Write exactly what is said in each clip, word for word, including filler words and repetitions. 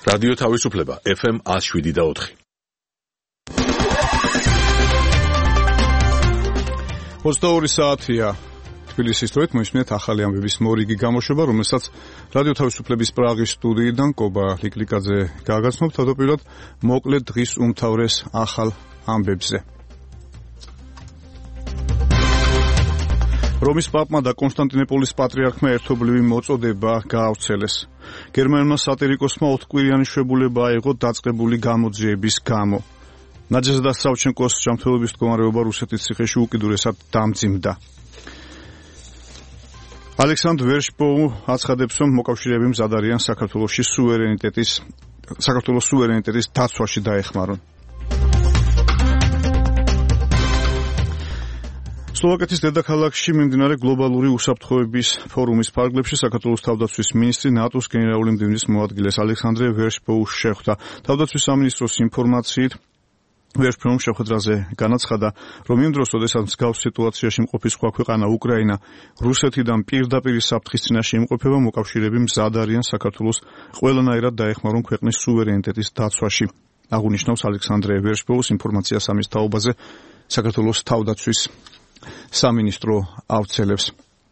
რადიო თავისუფლება ეფ ემ one oh seven და four. ოცდაორი საათია თბილისის დროით მოისმინეთ ახალი ამბების მორიგი გამოშვება, რომელსაც რადიო თავისუფლების პრაღის სტუდიიდან კობა ლიკლიკაძე გააგრძნობ. თავდაპირველად მოკლედ დღის უმთავრეს ახალ ამბებზე. რომის პაპმა და კონსტანტინოპოლის პატრიარქმა ერთობლივი მოწოდება გაავრცელეს. გერმანელმა სატირიკოსმა ოთხკვირიანი შვებულება აიღო დაწყებული გამოძიების გამო. ნაჯეზდა სავჩენკოს ჯანმრთელობის მდგომარეობა რუსეთის ციხეში უკიდურესად დამძიმდა. ალექსანდრ ვერშბოუ აცხადებს, რომ მოკავშირეები მზად არიან საქართველოში სუვერენიტეტის საქართველოს სუვერენიტეტის დაცვაში დაეხმარონ. სლოვაკეთის დედაქალაქში მიმდინარე გლობალური უსაფრთხოების ფორუმის ფარგლებში საქართველოს თავდაცვის მინისტრი ნატოს გენერალური მდივნის მოადგილეს ალექსანდრე ვერშბოუს შეხვდა. თავდაცვის სამინისტროს ინფორმაციით ვერშბოუმ შეხვედრაზე განაცხადა, რომ იმ დროს, როდესაც მსგავს სიტუაციაში მყოფი სხვა ქვეყანა უკრაინა რუსეთიდან პირდაპირ საფრთხის წინაშე იმყოფება, მოკავშირეები მზად არიან საქართველოს ყველანაირად დაეხმარონ ქვეყნის სუვერენიტეტის დაცვაში. აღნიშნავს ალექსანდრე ვერშბოუს ინფორმაცია სამის თაობაზე საქართველოს თავდაცვის სამინისტრო ავრცელებს.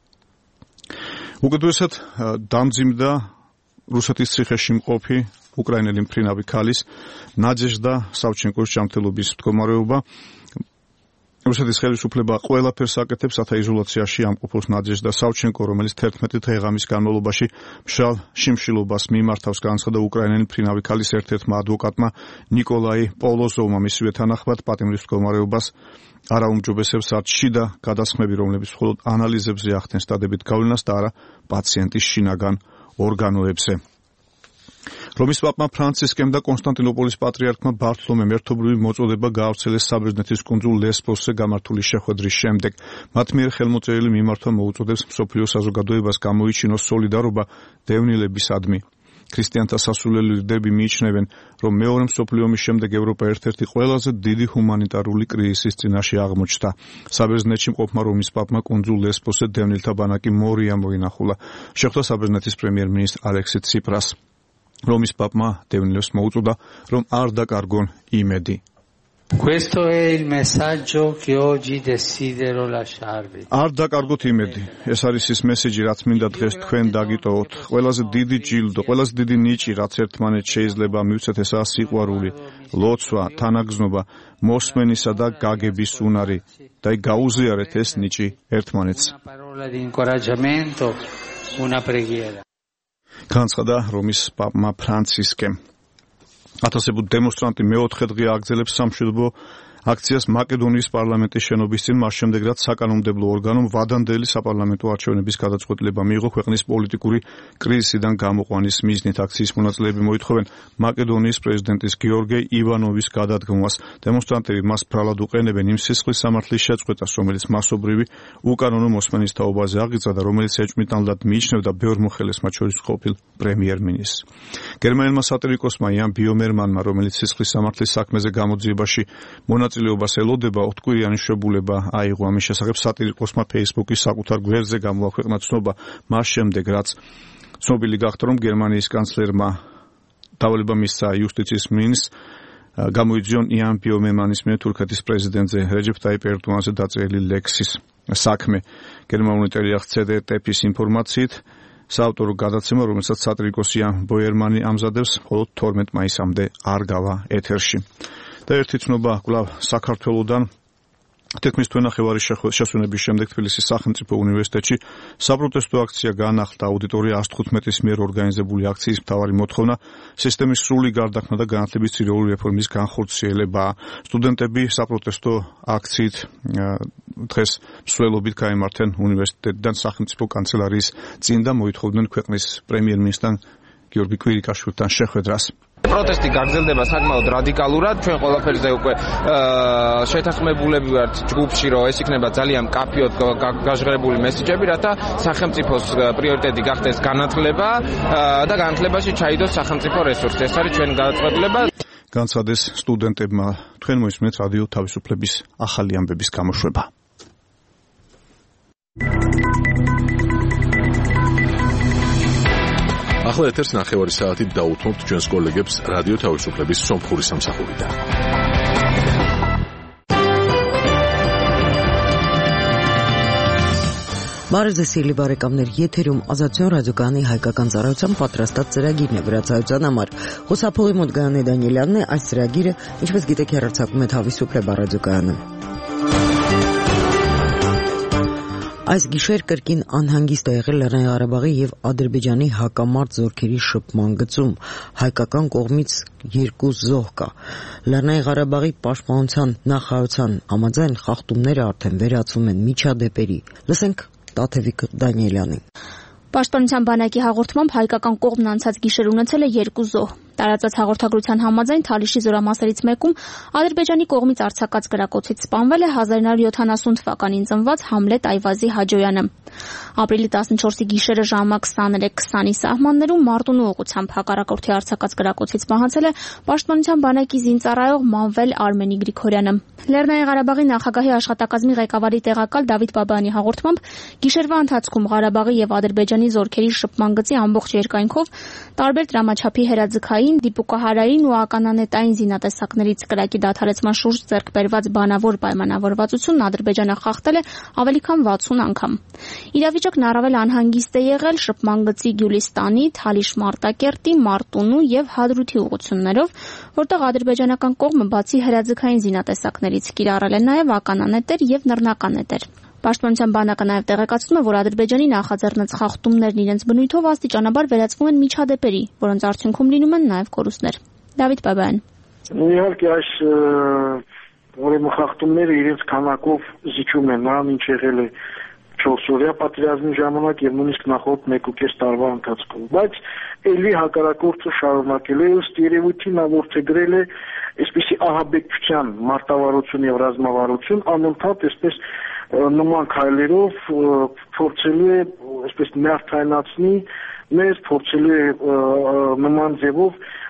უკიდურესად დამძიმდა რუსეთის ციხეში მყოფი უკრაინელი მფრინავი ქალის ნაჯეჟდა სავჩენკოს ჯანმრთელობის მდგომარეობა. რუსეთის ხელისუფლება ყველაფერს აკეთებს, რათა იზოლაციაში ამყოფოს ნაჯეჟდა სავჩენკო, რომელიც თერთმეტი დღე-ღამის განმავლობაში მშრალ შიმშილობას მიმართავს, განაცხადა უკრაინელი მფრინავი ქალის ერთ-ერთმა ადვოკატმა ნიკოლაი პოლოზოვმა. მისივე თანახმად პატიმრის მდგომარეობას არ აუმჯობესებს არც შიდა გადასხმები, რომლებიც მხოლოდ ანალიზებზე ახდენს დადებით გავლენას და არა პაციენტის შინაგან ორგანოებზე. რომის პაპმა ფრანცისკემ და კონსტანტინოპოლის პატრიარქმა ბართლომემ ერთობლივი მოწოდება გაავრცელეს საბერძნეთის კუნძულ ლესბოსზე გამართული შეხვედრის შემდეგ. მათ მიერ ხელმოწერილი მიმართვა მოუწოდებს მსოფლიო საზოგადოებას გამოიჩინოს სოლიდარობა დევნილებისადმი. ქრისტიანთა სასულელი ლიდერები მიიჩნევენ, რომ მეორე მსოფლიო ომის შემდეგ ევროპა ერთ-ერთი ყველაზე დიდი ჰუმანიტარული კრიზისის წინაშე აღმოჩნდა. საბერძნეთში მყოფმა რომის პაპმა კუნძულ ლესბოსზე დევნილთა ბანაკი მორია მოინახულა. შეხვდა საბერძნეთის პრემიერ-მინისტრ ალექსი ციპრას. რომის პაპმა დევნილებს მოუწოდა, რომ არ დაკარგონ იმედი. Questo è il messaggio che oggi desidero lasciarvi. არ დაკარგოთ იმედი. ეს არის ის მესეჯი, რაც მინდა დღეს თქვენ დაგიტოვოთ. ყველაზე დიდი ჯილდო, ყველაზე დიდი ნიჭი, რაც ერთმანეთს შეიძლება მივცეთ, ესაა სიყვარული, ლოცვა, თანაგზნობა, მოსმენისა და გაგების უნარი. და გაუზიარეთ ეს ნიჭი ერთმანეთს. განაცხადა რომის პაპმა ფრანცისკემ. ათასობით დემონსტრანტი მეოთხე დღე აგრძელებს სამშვიდობო აქციას მაკედონიის პარლამენტის შენობის წინ, მას შემდეგ რაც საკანონმდებლო ორგანომ ვადანდელი საპარლამენტო არჩევნების გადაწყვეტილება მიიღო ქვეყნის პოლიტიკური კრიზისიდან გამოყვანის მიზნით. აქციის მონაწილეები მოითხოვენ მაკედონიის პრეზიდენტის გიორგე ივანოვის გადადგმას. დემონსტრანტები მას ბრალად უყენებენ იმ სისხლის სამართლის შეწყვეტას, რომელიც მასობრივი უკანონო მოსმენის თაობაზე აღიძა და რომელიც ეჭვმიტანლად მიიჩნევდა ბევრ მოხელეს, მათ შორის ყოფილ პრემიერ-მინისტრს. გერმანელმა სატირიკოსმა იან ბიომერმანმა, რომელიც სისხლის სამართლის საქმეზე გამოძიებაში მონაწილეობას ელოდება, ოთხკვირიანი შვებულება აიღო. ამის შესახებ სატირიკოსმა Facebook-ის საკუთარ გვერდზე გამოაქვეყნა ცნობა, მას შემდეგ რაც ცნობილი გახდა, რომ გერმანიის კანცლერმა დავალება მისცა იუსტიციის მინისტრს გამოიძიონ იან ბიომერმანის მიერ თურქეთის პრეზიდენტზე რეჯეფ ტაიპ ერდოღანზე დაწერილი ლექსის საქმე. გერმანული ტელეარხ ცე დე ტეფის ინფორმაციით საავტორო გადაცემა, რომელსაც სატირიკოსი იან ბიომერმანი ამზადებს, მხოლოდ თორმეტ მაისამდე არ გავა ეთერში. და ერთი ცნობა კვლავ საქართველოდან. თითქმის თვენახევარის შესვენების შემდეგ თბილისის სახელმწიფო უნივერსიტეტში საპროტესტო აქცია განახლდა. აუდიტორია ას თხუთმეტის მიერ ორგანიზებული აქციის მთავარი მოთხოვნა სისტემის სრული გარდაქმნა და განათლების ძირეული რეფორმის განხორციელებაა. სტუდენტები საპროტესტო აქციით დღეს მსვლელობით გაემართნენ უნივერსიტეტიდან სახელმწიფო კანცელარიის წინ და მოითხოვდნენ ქვეყნის პრემიერ-მინისტრთან გიორგი კვირიკაშვილთან შეხვედრას. პროტესტი გაგრძელდება საკმაოდ რადიკალურად. ჩვენ ყველაფერზე უკვე შეთანხმებულები ვართ ჯგუფში, რომ ეს იქნება ძალიან მკაფიოდ გაჟღერებული მესეჯები, რათა სახელმწიფოს პრიორიტეტი გახდეს განათლება და განათლებაში ჩაიდოს სახელმწიფო რესურსი. ეს არის ჩვენი გადაწყვეტილება. განცხადეს სტუდენტებმა. თქვენ მოისმენთ რადიო თავისუფლების ახალი ამბების გამოშვება. ახლა ეთერს ნახევარი საათით დაუთმობთ ჩვენს კოლეგებს რადიო თავისუფლების სომხური სამსახურიდან. Բարև սիրելի բարեկամներ, եթերում ազատություն ռադիոկայանի հայկական ծառայության պատրաստած ծրագիրն է վրացայության համար։ Խոսափողի մոտ Գայանե Դանիելյանն է, այս ծրագիրը, ինչպես գիտեք, հեռարձակում է Თავისუფლება ռադիոկայանը։ Այս գիշեր կրկին անհանգիստ է եղել Լեռնային Ղարաբաղի եւ Ադրբեջանի հակամարտ զորքերի շփման գծում։ Հայկական կողմից երկու զոհ կա։ Լեռնային Ղարաբաղի պաշտպանության նախարարության համաձայն խախտումները արդեն վերածվում են միջադեպերի։ Լսենք Տաթևիկ Դանիելյանին։ Պաշտպանության բանակի հաղորդմամբ հայկական կողմն անցած գիշեր ունեցել է երկու զոհ։ Տարածած հաղորդագրության համաձայն Թալիշի զորամասերից մեկում Ադրբեջանի կողմից արձակած գրակոծից սպանվել է հազար նոր յոթանասուն թվականին ծնված Համլետ Այվազի Հաջոյանը։ Ապրիլի տասնչորսի գիշերը ժամը քսաներեք քսանի սահմաններում Մարտունու ուղղությամբ հակառակորդի արձակած գրակոծից մահացել է Պաշտպանության բանակի զինծառայող Մանվել Արմենի Գրիգորյանը։ Լեռնային Ղարաբաղի նախագահի աշխատակազմի ղեկավարի տեղակալ Դավիթ Բաբայանի հաղորդմամբ գիշերվա ընթացքում Ղարաբաղի եւ Ադրբեջանի զորքերի շփման գծի ամբողջ երկայնքով տարբեր դրամաչափի հերաձգային, դիպուկահարային ու ականանետային զինատեսակներից կրակի դադարեցման շուրջ ձեռք բերված բանավոր պայմանավորվածությունն Ադրբեջանը խախտել է ավելի քան վաթսուն անգամ։ Իրավիճակն առավել անհանգիստ է եղել շփման գծի Գյուլիստանի, Թալիշ Մարտակերտի, Մարտունու եւ Հադրութի ուղղություններով, որտեղ ադրբեջանական կողմը բացի հերաձգային զինատեսակներից կիրառել է նաեւ ականանետեր եւ նռնականետեր։ Պաշտպանության բանակը նաև տեղեկացնում է, որ Ադրբեջանի նախաձեռնած խախտումներն իրենց բնույթով աստիճանաբար վերածվում են միջադեպերի, որոնց արդյունքում լինում են նաև կորուստներ։ Դավիթ Բաբայան։ Իհարկե այս ուրեմն խախտումները իրենց քանակով զիջում են նրան, ինչ եղել է չորսօրյա պատերազմի ժամանակ եւ նույնիսկ նախորդ մեկուկես տարվա ընթացքում, բայց ելի հակառակորդը շարունակել է ըստ երևույթի նա որդեգրել է այսպիսի ահաբեկչության մարտավարություն եւ ռազմավարություն անընդհատ այսպես նման քայլերով փորձելու է այսպես նյարդայնացնի մեզ, փորձելու է նման ձևով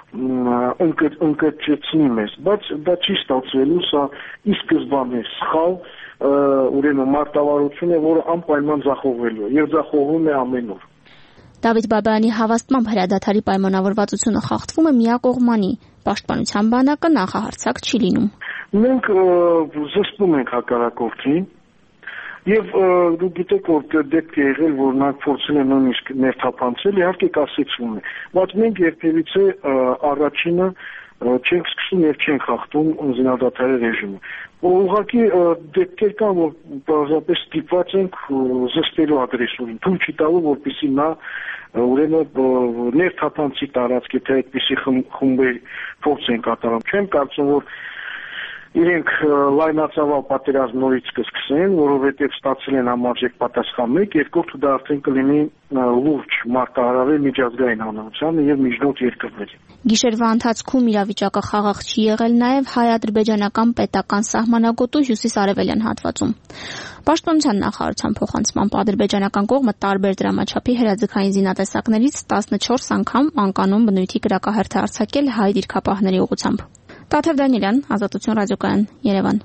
ընկճեցնի մեզ, բայց դա չի ստացվելու, սա ի սկզբանե սխալ ուրեմն մարտավարություն է, որը անպայման ձախողվելու է եւ ձախողվում է ամեն օր։ Դավիթ Բաբայանի հավաստմամբ հրադադարի պայմանավորվածությունը խախտվում է միակողմանի, պաշտպանության բանակը նախահարձակ չի լինում։ Մենք զսպում ենք հակառակորդին եւ դու գիտեք, որ դեպք է եղել, որ նա փորձել է նույնիսկ ներթափանցել, իհարկե կասեցվում է, բայց մենք երբևիցե առաջինը չենք սկսում եւ չենք խախտում զինադադարի ռեժիմը։ Ուղղակի դեպքեր կան, որ բազմապես ստիպված ենք զսպելու ագրեսորին, թույլ չի տալու, որպեսզի նա ուրեմն ներթափանցի տարածք, եթե այդպիսի խմբեր փորձ են կատարում։ Չեմ կարծում, որ իրենք լայնածավալ պատերազմ նորից կսկսեն, որովհետև ստացել են համարժեք պատասխան մեկ, երկրորդը դա արդեն կլինի լուրջ մարտահրավեր միջազգային հանրությանը եւ միջնորդ երկրներին։ Գիշերվա ընթացքում իրավիճակը խաղաղ չի եղել նաեւ հայ-ադրբեջանական պետական սահմանագոտու հյուսիս-արևելյան հատվածում։ Պաշտպանության նախարարության փոխանցմամբ ադրբեջանական կողմը տարբեր դրամաչափի հերաձգային զինատեսակներից տասնչորս անգամ անկանոն բնույթի կրակահարթ է արձակել հայ դիրքապահների ուղղությամբ։ Տաթև Դանիելյան, Ազատություն ռադիոկայան, Երևան։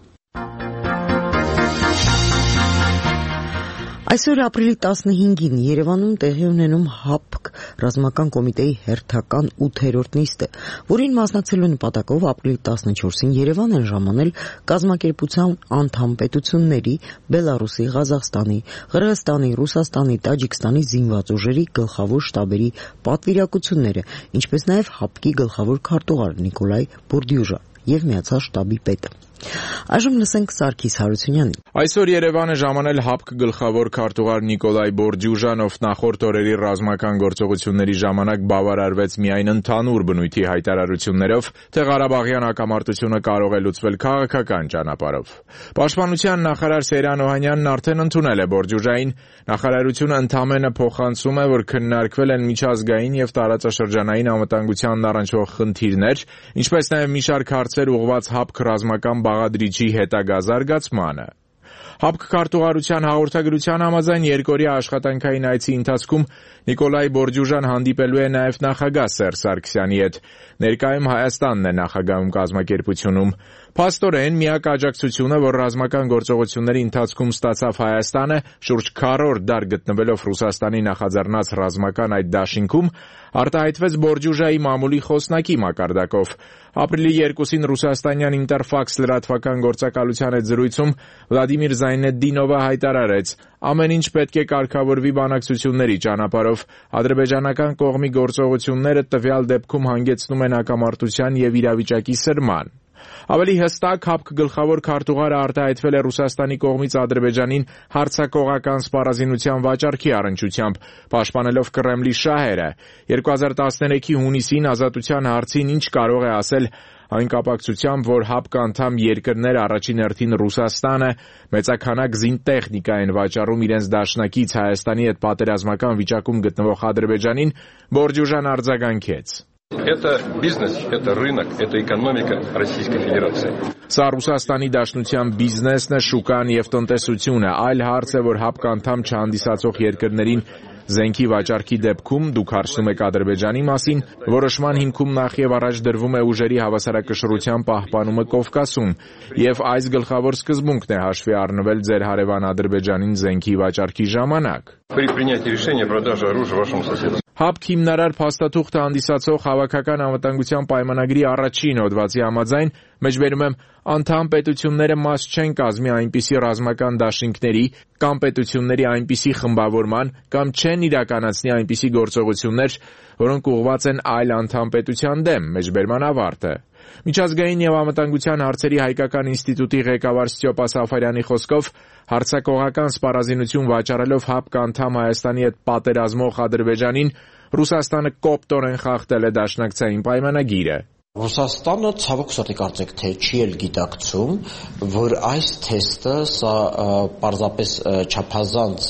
Այսօր ապրիլի տասնհինգին Երևանում տեղի ունենում ՀԱՊԿ ռազմական կոմիտեի հերթական ութերորդ նիստը, որին մասնակցելու նպատակով ապրիլի տասնչորսին Երևան են ժամանել կազմակերպության անդամ պետությունների Բելարուսի, Ղազախստանի, Qırğızstani, Ռուսաստանի, Տաջիկստանի զինված ուժերի գլխավոր շտաբերի պատվիրակությունները, ինչպես նաև ՀԱՊԿ-ի գլխավոր քարտուղար Նիկոլայ Բորդյուժա եւ միացյալ շտաբի պետը։ Այժմ լսենք Սարգիս Հարությունյանին։ Այսօր Երևան է ժամանել ՀԱՊԿ գլխավոր քարտուղար Նիկոլայ Բորդյուժան, ով նախորդ օրերի ռազմական գործողությունների ժամանակ բավարարվեց միայն ընդհանուր բնույթի հայտարարություններով, թե Ղարաբաղյան հակամարտությունը կարող է լուծվել քաղաքական ճանապարհով։ Պաշտպանության նախարար Սեյրան Օհանյանն արդեն ընդունել է Բորդյուժային։ Նախարարությունը ընդամենը փոխանցում է, որ քննարկվել են միջազգային եւ տարածաշրջանային անվտանգությանն առնչվող խնդիրներ, ինչպես նաև մի շարք հարցեր ուղղված ՀԱՊԿ ռազմական բաղադրիչի հետագա զարգացմանը։ ՀԱՊԿ քարտուղարության հաղորդագրության համաձայն երկօրյա աշխատանքային այցի ընթացքում Նիկոլայ Բորդյուժան հանդիպելու է նաև նախագահ Սերժ Սարգսյանի հետ։ Ներկայում Հայաստանն է նախագահում կազմակերպությունում։ Փաստորեն միակ աջակցությունը, որ ռազմական գործողությունների ընթացքում ստացավ Հայաստանը, շուրջ քառորդ դար գտնվելով Ռուսաստանի նախաձեռնած ռազմական այդ դաշինքում, արտահայտվեց Բորջուժայի մամուլի խոսնակի մակարդակով։ Ապրիլի երկուսին ռուսաստանյան Ինտերֆաքս լրատվական գործակալության հետ զրույցում Վլադիմիր Զայնեդդինովը հայտարարեց. ամեն ինչ պետք է կարգավորվի բանակցությունների ճանապարհով։ Ադրբեջանական կողմի գործողությունները տվյալ դեպքում հանգեցնում են հակամարտության եւ իրավիճակի սրման։ Ավելի հստակ ՀԱՊԿ գլխավոր քարտուղարը արտահայտվել է Ռուսաստանի կողմից Ադրբեջանին հարձակողական սպառազինության վաճառքի առնչությամբ, պաշտպանելով Կրեմլի շահերը։ երկու հազար տասներեքի հունիսին ազատության հարցին ինչ կարող է ասել այն կապակցությամբ, որ ՀԱՊԿ անդամ երկրներ առաջին հերթին Ռուսաստանը մեծաքանակ զինտեխնիկա են վաճառում իրենց դաշնակից Հայաստանի հետ պատերազմական վիճակում գտնվող Ադրբեջանին, Բորջուժան արձագանքեց. Это бизнес, это рынок, это экономика Российской Федерации. Սա Ռուսաստանի Դաշնության բիզնեսն է, շուկան եւ տնտեսությունը, այլ հարց է, որ ՀԱՊԿ անդամ չհանդիսացող երկրներին զենքի վաճառքի դեպքում դուք հարցնում եք Ադրբեջանի մասին, որոշման հիմքում նախ եւ առաջ դրվում է ուժերի հավասարակշռության պահպանումը Կովկասում, եւ այս գլխավոր սկզբունքն է հաշվի առնվել ձեր հարևան Ադրբեջանին զենքի վաճառքի ժամանակ։ При принятии решения продажи оружия вашему соседу. ՀԱՊԿ հիմնարար փաստաթուղթը հանդիսացող Հավաքական անվտանգության պայմանագրի առաջին հոդվածի համաձայն, մեջբերում եմ, անդամ պետությունները մաս չեն կազմի այնպիսի ռազմական դաշինքների կամ պետությունների այնպիսի խմբավորման կամ չեն իրականացնի այնպիսի գործողություններ, որոնք ուղղված են այլ անդամ պետության դեմ, մեջբերման ավարտը։ Միջազգային եւ անվտանգության հարցերի հայկական ինստիտուտի ղեկավար Ստյոպա Սաֆարյանի խոսքով հարձակողական սպառազինություն վաճառելով ՀԱՊԿ անդամ Հայաստանի հետ պատերազմող Ադրբեջանին Ռուսաստանը կոպտորեն խախտել է դաշնակցային պայմանագիրը։ Ռուսաստանը ցավոք սրտի կարծեք թե չի էլ գիտակցում, որ այս թեստը սա պարզապես չափազանց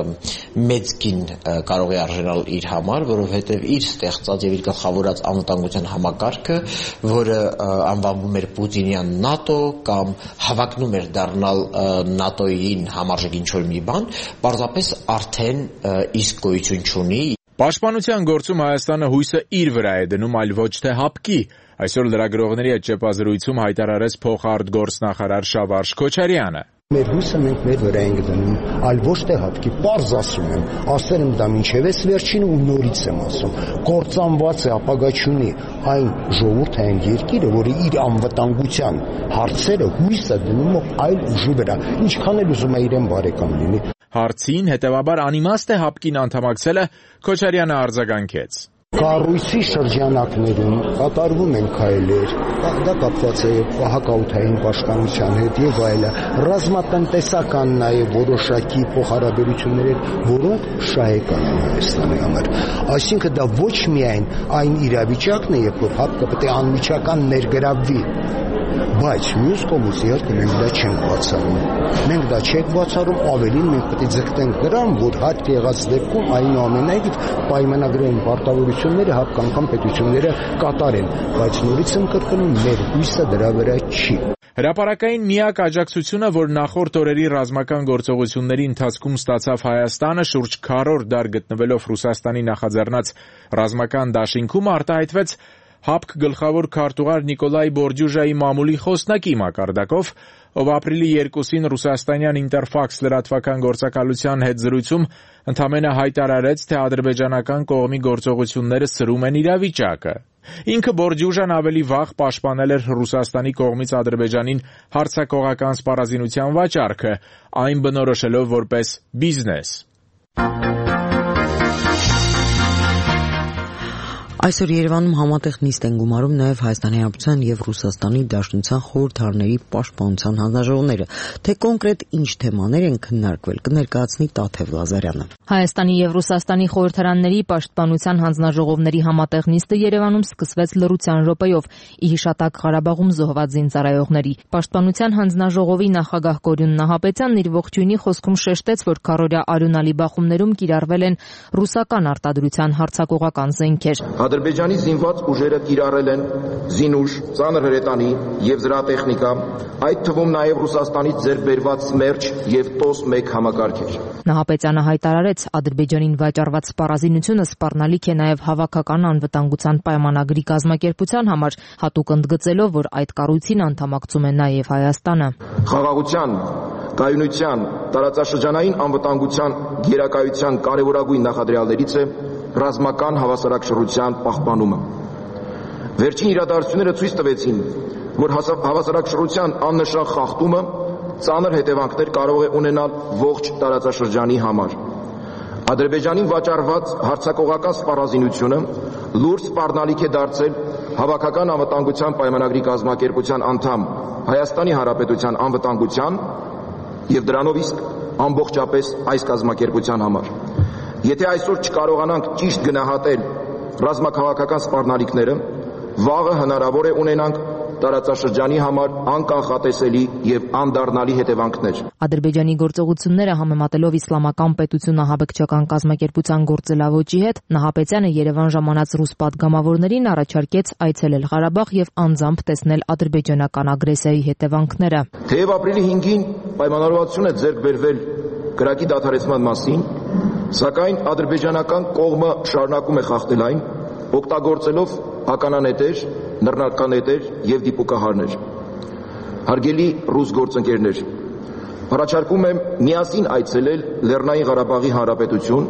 մեծ գին կարող է արժանալ իր համար, որովհետև իր ստեղծած եւ իր գլխավորած անվտանգության համակարգը, որը անվանվում էր Պուտինյան ՆԱՏՕ կամ հավակնում էր դառնալ ՆԱՏՕ-ին համարժեք ինչ-որ մի բան, պարզապես արդեն իսկ գոյություն չունի։ Պաշտպանության գործում Հայաստանը հույսը իր վրա է դնում, այլ ոչ թե ՀԱՊԿ-ի։ Այսօր լրագրողների հետ ճեպազրույցում հայտարարեց փոխարտգործնախարար Շավարժ Քոչարյանը։ Մեր հույսը մենք մեր վրա ենք դնում, այլ ոչ թե ՀԱՊԿ-ի, պարզ ասում եմ, ասել եմ դա մինչև վերջինը ու նորից եմ ասում, կործանված է, ապագա չունի այն ժողովուրդը, այն երկիրը, որը իր անվտանգության հարցերը հույսը դնում է այլ ուժի վրա, ինչքան էլ ուզում է իրեն բարեկամ լինի։ Հարցին հետևաբար անիմաստ է ՀԱՊԿ-ին անդամակցելը, Քոչարյանը արձագանքեց։ Կառույցի շրջանակներում կատարվում են քայլեր, դա կապված է հակաօդային պաշտպանության հետ եւ այլը, ռազմատնտեսական նաեւ որոշակի փոխհարաբերություններ, որոնք շահեկան են Հայաստանի համար։ Այսինքն դա ոչ միայն այն իրավիճակն է, երբ որ ՀԱՊԿ-ը պետք է անմիջական ներգրավվի, բայց մյուս կողմից իհարկե մենք դա չենք բացառում։ Մենք դա չենք բացառում, ավելին մենք պետք է ձգտենք դրան, որ հարկ եղած դեպքում այնուամենայնիվ պայմանագրային պարտավորությունները հապկանքան պետությունները կատարեն, բայց նորից եմ կրկնում, մեր հույսը դրա վրա չի։ Հրապարակային միակ աջակցությունը, որ նախորդ օրերի ռազմական գործողությունների ընթացքում ստացավ Հայաստանը, շուրջ քառորդ դար գտնվելով Ռուսաստանի նախաձեռնած ռազմական դաշինքում, արտահայտվեց ՀԱՊԿ գլխավոր քարտուղար Նիկոլայ Բորջուժայի մամուլի խոսնակի մակարդակով, ով ապրիլի երկուսին ռուսաստանյան Ինտերֆաքս լրատվական գործակալության հետ զրույցում ընդամենը հայտարարեց, թե ադրբեջանական կողմի գործողությունները սրում են իրավիճակը։ Ինքը Բորջուժան ավելի վաղ պաշտպանել էր Ռուսաստանի կողմից Ադրբեջանին հարձակողական սպառազինության վաճառքը, այն բնորոշելով որպես բիզնես։ Այսօր Երևանում համատեղ նիստ են գումարում նաև Հայաստանի Հանրապետության եւ Ռուսաստանի Դաշնության խորհրդարանների պաշտպանության հանձնաժողովները, թե կոնկրետ ինչ թեմաներ են քննարկվել, կներկայացնի Տաթև Լազարյանը։ Հայաստանի եւ Ռուսաստանի խորհրդարանների պաշտպանության հանձնաժողովների համատեղ նիստը Երևանում սկսվեց լռության րոպեով՝ ի հիշատակ Ղարաբաղում զոհված զինծառայողների։ Պաշտպանության հանձնաժողովի նախագահ Կորյուն Նահապետյանն իր ողջույնի խոսքում շեշտեց, որ քառօրյա արյունալի բախումներում կիրառվել են ռուսական արտադրության հարձակողական զենքեր։ Ադրբեջանի զինված ուժերը կիրառել են զինուժ, ծանր հրետանի եւ զրահատեխնիկա, այդ թվում նաեւ Ռուսաստանից ձեռք բերված Սմերջ եւ տոս մեկ համակարգեր։ Նահապետյանը հայտարարեց, Ադրբեջանին վաճառված սպառազինությունը սպառնալիք է նաեւ հավաքական անվտանգության պայմանագրի կազմակերպության համար, հատուկ ընդգծելով, որ այդ կառույցին անդամակցում է նաեւ Հայաստանը։ Խաղաղության, կայունության, տարածաշրջանային անվտանգության գերակայության կարևորագույն նախադրյալներից է ռազմական հավասարակշռության պահպանումը։ Վերջին իրադարձությունները ցույց տվեցին, որ հավասարակշռության աննշան խախտումը ծանր հետևանքներ կարող է ունենալ ողջ տարածաշրջանի համար։ Ադրբեջանին վաճառված հարձակողական սպառազինությունը լուրջ սպառնալիք է դարձել հավաքական անվտանգության պայմանագրի կազմակերպության անդամ Հայաստանի Հանրապետության անվտանգության եւ դրանով իսկ ամբողջապես այս կազմակերպության համար։ Եթե այսօր չկարողանանք ճիշտ գնահատել ռազմաքաղաքական սպառնալիքները, վաղը հնարավոր է ունենանք տարածաշրջանի համար անկանխատեսելի եւ անդառնալի հետևանքներ։ Ադրբեջանի գործողությունները համեմատելով Իսլամական պետություն ահաբեկչական կազմակերպության գործելավոճի հետ, Նահապետյանը Երևան ժամանած ռուս պատգամավորներին առաջարկեց այցելել Ղարաբաղ եւ անձամբ տեսնել ադրբեջանական ագրեսիայի հետևանքները։ Թեև ապրիլի հինգին պայմանավորվածություն է ձեռք բերվել կրակի դադարեցման մասին, սակայն ադրբեջանական կողմը շարունակում է խախտել այն, օգտագործելով ականանետեր, նռնականետեր եւ դիպուկահարներ։ Հարգելի ռուս գործընկերներ, առաջարկում եմ միասին այցելել Լեռնային Ղարաբաղի Հանրապետություն,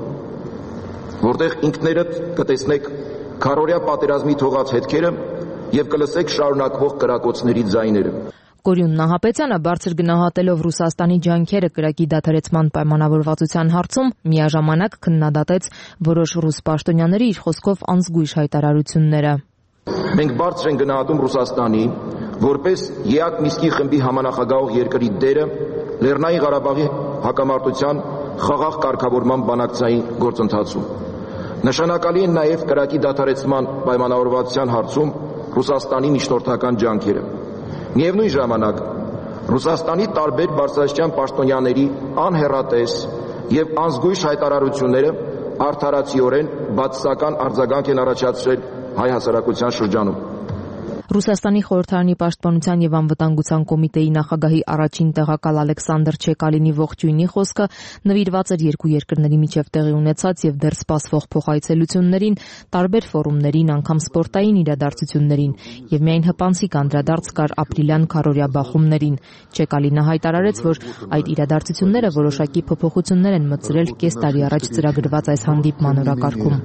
որտեղ ինքներդ կտեսնեք քարորյա պատերազմի թողած հետքերը եւ կլսեք շարունակվող կրակոցների ձայները։ Կորյուն Նահապետյանը բարձր գնահատելով Ռուսաստանի ջանքերը կրակի դադարեցման պայմանավորվածության հարցում միաժամանակ քննադատեց որոշ ռուս պաշտոնյաների իր խոսքով անզգույշ հայտարարությունները։ Մենք բարձր ենք գնահատում Ռուսաստանի որպես ԵԱԿ Միսկի խմբի համանախագահող երկրի դերը Լեռնային Ղարաբաղի հակամարտության խաղաղ կարգավորման բանակցային գործընթացում։ Նշանակալի են նաև կրակի դադարեցման պայմանավորվածության հարցում Ռուսաստանի միջնորդական ջանքերը։ Միևնույն ժամանակ Ռուսաստանի տարբեր բարձրաստիճան պաշտոնյաների անհեռատես եւ անզգույշ հայտարարությունները արդարացիորեն բացասական արձագանք են առաջացրել հայ հասարակության շրջանում։ Ռուսաստանի խորհրդարանի պաշտպանության եւ անվտանգության կոմիտեի նախագահի առաջին տեղակալ Ալեքսանդր Չեկալինի ողջույնի խոսքը նվիրված էր երկու երկրների միջև տեղի ունեցած եւ դեռ սպասվող փոխայցելություններին, տարբեր ֆորումներին, անգամ սպորտային իրադարձություններին եւ միայն հպանցիկ անդրադարձ կար ապրիլյան քարորյա բախումներին։ Չեկալինը հայտարարեց, որ այդ իրադարձությունները որոշակի փոփոխություններ են մտցրել կես տարի առաջ ծրագրված այս հանդիպման օրակարգում։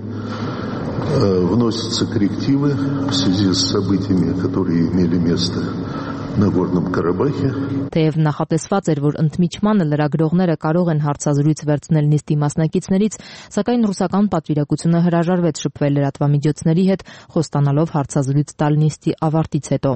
Вносятся коррективы в связи с событиями, которые имели место на Горном Карабахе. Թեև նախատեսված էր, որ ընդմիջմանը լրագրողները կարող են հարցազրույց վերցնել նիստի մասնակիցներից, սակայն ռուսական պատվիրակությունը հրաժարվեց շփվել լրատվամիջոցների հետ, խոստանալով հարցազրույց տալ նիստի ավարտից հետո։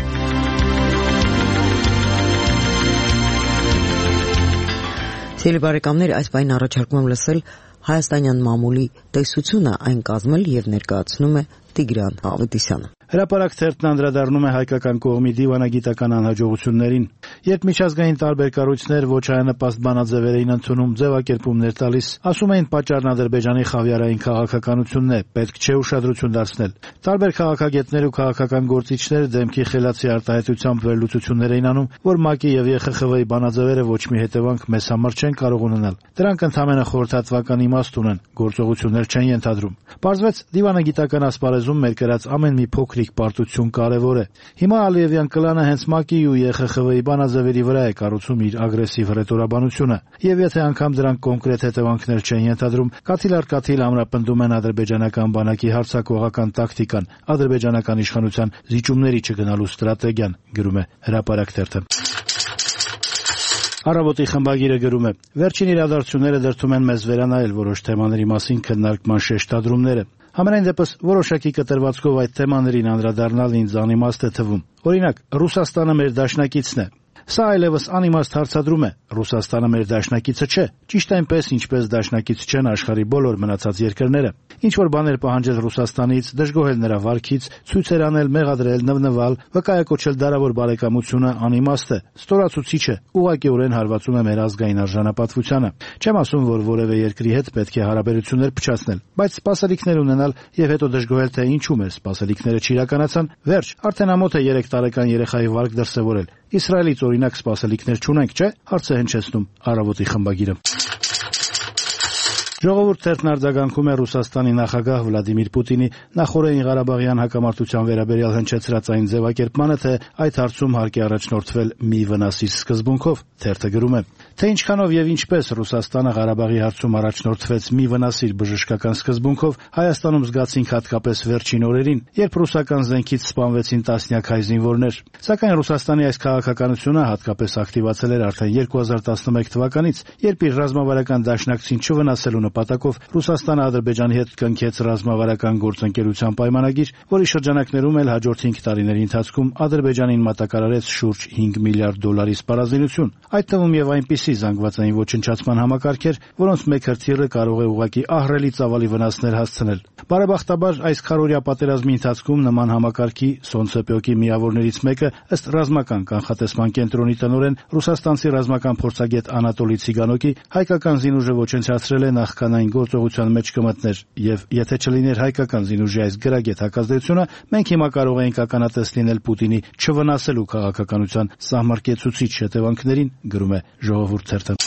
Սիրելի բարեկամներ, այս պայն առաջարկում եմ լսել հայաստանյան մամուլի տեսությունը այն կազմել եւ ներկայացնում է Տիգրան Ավետիսյանը։ Հրապարակ թերթն անդրադառնում է հայկական կողմի դիվանագիտական անհաջողություններին։ Երբ միջազգային տարբեր կառույցներ ոչ հայանպաստ բանաձևեր էին ընդունում, ձևակերպումներ տալիս, ասում էին պատճառն Ադրբեջանի խավիարային քաղաքականությունն է, պետք չէ ուշադրություն դարձնել։ Տարբեր քաղաքագետներ ու քաղաքական գործիչներ դեմքի խելացի արտահայտությամբ վերլուծություններ էին անում, որ ՄԱԿ-ի եւ ԵԽԽՎ-ի բանաձևերը ոչ մի հետևանք մեզ համար չեն կարող ունենալ։ Դրանք ընդհանրապես խորհրդատվական իմաստ ունեն, գործողություններ չեն ենթադրում։ Պարզվեց դիվանագիտական ասպարեզում մեր կրած ամեն մի փոքրիկ պարտություն կարևոր է։ Հիմա Ալիևյան կլանը հենց ՄԱԿ-ի ու ԵԽԽՎ-ի բանաձևերի վրա է կառուցում իր ագրեսիվ հռետորաբանությունը։ Եվ եթե անգամ դրանք կոնկրետ հետևանքներ չեն ենթադրում, կաթիլ առ կաթիլ ամրապնդում են ադրբեջանական բանակի հարձակողական տակտիկան, ադրբեջանական իշխանության զիջումների չգնալու ստրատեգիան, գրում է Հրապարակ թերթը։ Առավոտի խմբագիրը գրում է. Վերջին իրադարձությունները դրդում են մեզ վերանայել որոշ թեմաների մասին քննարկման շեշտադրումները։ Համենայն դեպս որոշակի կտրվածքով այդ թեմաներին անդրադառնալ ինձ անիմաստ է թվում։ Օրինակ, Ռուսաստանը մեր դաշնակիցն է։ Սա այլևս անիմաստ հարցադրում է։ Ռուսաստանը մեր դաշնակիցը չէ, ճիշտ այնպես, ինչպես դաշնակից չեն աշխարհի բոլոր մնացած երկրները։ ինչ-որ բաներ պահանջել Ռուսաստանից, դժգոհել նրա վարքից, ցույցեր անել, մեղադրել, նվնվալ, վկայակոչել դարավոր բարեկամությունը անիմաստ է, ստորացուցիչ է, ուղղակիորեն հարվածում է մեր ազգային արժանապատվությանը։ Չեմ ասում, որ որևէ երկրի հետ պետք է հարաբերություններ փչացնել, բայց սպասելիքներ ունենալ եւ հետո դժգոհել, թե ինչու մեր սպասելիքները չիրականացան, վերջ, արդեն ամոթ է երեք տարեկան երեխայի վարք դրսևորել։ Իսրայելից օրինակ սպասելիքներ չունենք, չէ՞, հարց է հնչեցնում Առավոտի խմբագիրը։ Ժողովուրդ թերթն արձագանքում է Ռուսաստանի նախագահ Վլադիմիր Պուտինի նախօրեին Ղարաբաղյան հակամարտության վերաբերյալ հնչեցրած այն ձևակերպմանը, թե այդ հարցում հարկ է առաջնորդվել մի վնասի սկզբունքով։ Թերթը գրում է. Թե ինչքանով եւ ինչպես Ռուսաստանը Ղարաբաղի հարցում առաջնորդվեց մի վնասիր բժշկական սկզբունքով, Հայաստանում զգացինք հատկապես վերջին օրերին, երբ ռուսական զենքից սպանվեցին տասնյակ հայ զինվորներ։ Սակայն Ռուսաստանի այս քաղաքականությունը հատկապես ակտիվացել էր արդեն երկու հազար տասնմեկ թվականից, երբ իր ռազմավարական դաշնակցին չվնասելու նպատակով Ռուսաստանը Ադրբեջանի հետ կնքեց ռազմավարական գործընկերության պայմանագիր, որի շրջանակներում էլ հաջորդ հինգ տարիների ընթացքում Ադրբեջանին մատակարարեց շուրջ հինգ միլիարդ դոլարի սպառազինություն, այդ թվում եւ այնպիսի զանգվածային ոչնչացման համակարգեր, որոնց մեկ հրթիռը կարող է ուղղակի ահռելի ծավալի վնասներ հասցնել։ Բարեբախտաբար այս քարորյա պատերազմի ընթացքում նման համակարգի Սոնցեպյոկի միավորներից մեկը ըստ ռազմական կանխատեսման կենտրոնի տնօրեն ռուսաստանցի ռազմական փորձագետ Անատոլի Ցիգանոկի հայկական զինուժը ոչնչացրել է նախքան այն գործողության մեջ կմտներ, եւ եթե չլիներ հայկական զինուժի այս գրագետ հակազդեցությունը, մենք հիմա կարող էինք ականատես լինել Պուտինի չվնասելու քաղաքականության սահմռկեցուցիչ հետևանքներին, գրում է Ժողովուրդ թերթը։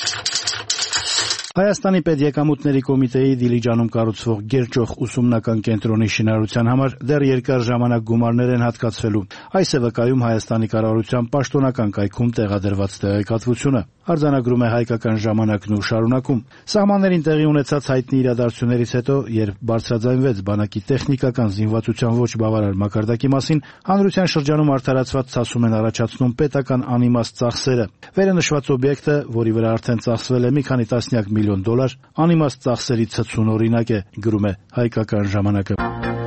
Հայաստանի պետեկամուտների կոմիտեի Դիլիջանում կառուցվող Գերճոխ ուսումնական կենտրոնի շինարարության համար դեռ երկար ժամանակ գումարներ են հատկացվելու։ Այս է վկայում Հայաստանի կառավարության պաշտոնական կայքում տեղադրված տեղեկատվությունը։ Արձանագրում է Հայկական ժամանակն ու շարունակում։ Սահմաններին տեղի ունեցած հայտնի իրադարձություններից հետո, երբ բարձրաձայնվեց բանակի տեխնիկական զինվածության ոչ բավարար մակարդակի մասին, հանրության շրջանում արդարացված ցասում են առաջացնում պետական անիմաստ ծախսերը։ Վերը նշված օբյեկտը, որի վրա արդեն ծախսվել է մի քանի տասնյակ միլիոն դոլար, անիմաստ ծախսերի ցցուն օրինակ է, գրում է Հայկական ժամանակը։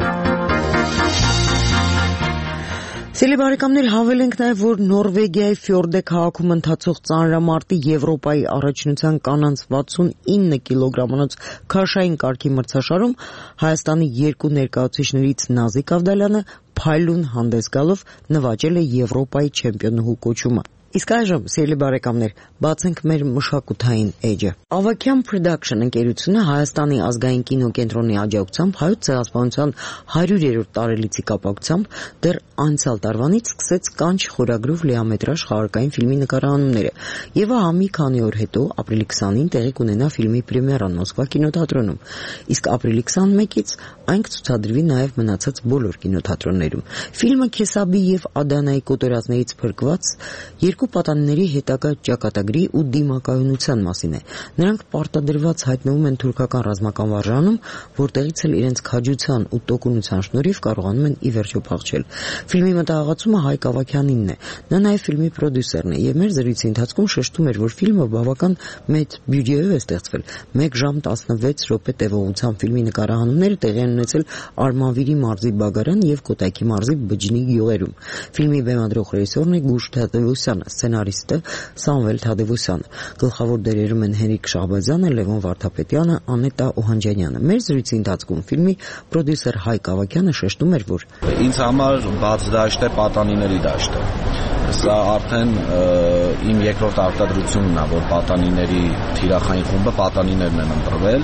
Սիրելի բարեկամներ, հավելենք նաև, որ Նորվեգիայի Ֆյորդե քաղաքում ընթացող ծանրամարտի Եվրոպայի առաջնության կանանց վաթսունինը կիլոգրամանոց քաշային կարգի մրցաշարում Հայաստանի երկու ներկայացուցիչներից Նազիկ Ավդալյանը փայլուն հանդես գալով նվաճել է Եվրոպայի չեմպիոնուհու կոչումը։ Իսկ այժմ, սիրելի բարեկամներ, բացենք մեր մշակութային էջը։ Ավագյան Production ընկերությունը Հայաստանի ազգային կինոկենտրոնի աջակցությամբ Հայոց ցեղասպանության հարյուրերորդ տարելիցի կապակցությամբ դեռ անցյալ տարվանից սկսեց Կանչ խորագրով լիամետրաժ խաղարկային ֆիլմի նկարահանումները, եւ ահա մի քանի օր հետո ապրիլի քսանին տեղի կունենա ֆիլմի պրեմիերան Մոսկվա կինոթատրոնում, իսկ ապրիլի քսանմեկից այն կցուցադրվի նաև մնացած բոլոր կինոթատրոններում։ Ֆիլմը Քեսաբի եւ Ադանայի կոտորածներից փրկված երկու պատանիների հետագա ճակատագրի ու դիմակայունության մասին է։ Նրանք պարտադրված հայտնվում են թուրքական ռազմական վարժանում, որտեղից էլ իրենց քաջության ու տոկունության շնորհիվ կարողանում են ի վերջո փախչել։ Ֆիլմի մտահղացումը Հայկ Ավագյանինն է։ Նա նաև ֆիլմի պրոդյուսերն է եւ մեր զրույցի ընթացքում շեշտում էր, որ ֆիլմը բավական մեծ բյուջեով է ստեղծվել։ մեկ ժամ տասնվեց րոպե տևողությամբ ֆիլմի նկարահանումները տեղի են ունեցել Արմավիրի մարզի Բագարան եւ Կոտայքի մարզի Բջնի գյուղերում։ Ֆիլմի բեմադրող ռեժիսորն է Գուշ Թադևոսյանը, սցենարիստը Սամվել Թադևոսյանը։ Գլխավոր դերերում են Հենրիկ Շահբազյանը, Լևոն Վարդապետյանը, Անետա Օհանջանյանը։ Մեր զրույցի ընթացքում ֆիլմի պրոդյուսեր Հայկ Ավագյանը շեշտում էր, որ ինձ համար բաց դաշտ է պատանիների դաշտը։ Սա արդեն իմ երկրորդ արտադրությունն է, որ պատանիների թիրախային խումբը պատանիներն են ընտրվել։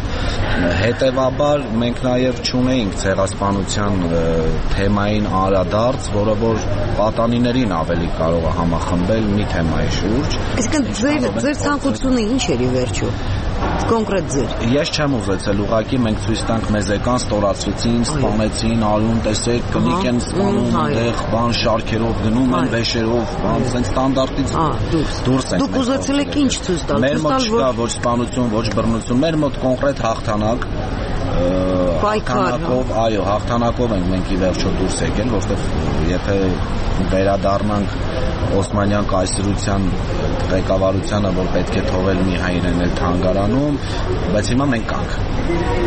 Հետևաբար մենք նաև չունեինք ցեղասպանության թեմային անդրադարձ, որը որ պատանիներին ավելի կարող է համախմբել մի թեմայի շուրջ։ Իսկ ձեր ձեր ցանկությունը ինչ էր ի վերջո։ Կոնկրետ ձեր։ Ես չեմ ուզեցել, ուղղակի մենք ցույց տանք մեզ եկան, ստորացրեցին, սպանեցին, արյուն տեսեք, կնիկ են սպանում, այնտեղ բան շարքերով գնում են, վեշերով, բան, ասենք ստանդարտից դուրս են։ Դուք ուզեցել եք ինչ ցույց տալ։ Մեր մոտ չկա ոչ սպանություն, ոչ բռնություն, մեր մոտ կոնկրետ հաղթանակ հաղթանակով, այո, հաղթանակով ենք մենք ի վերջո դուրս եկել, որովհետև եթե վերադառնանք Օսմանյան կայսրության ղեկավարությանը, որ պետք է թողել մի հայրեն էլ թանգարանում, բայց հիմա մենք կանք։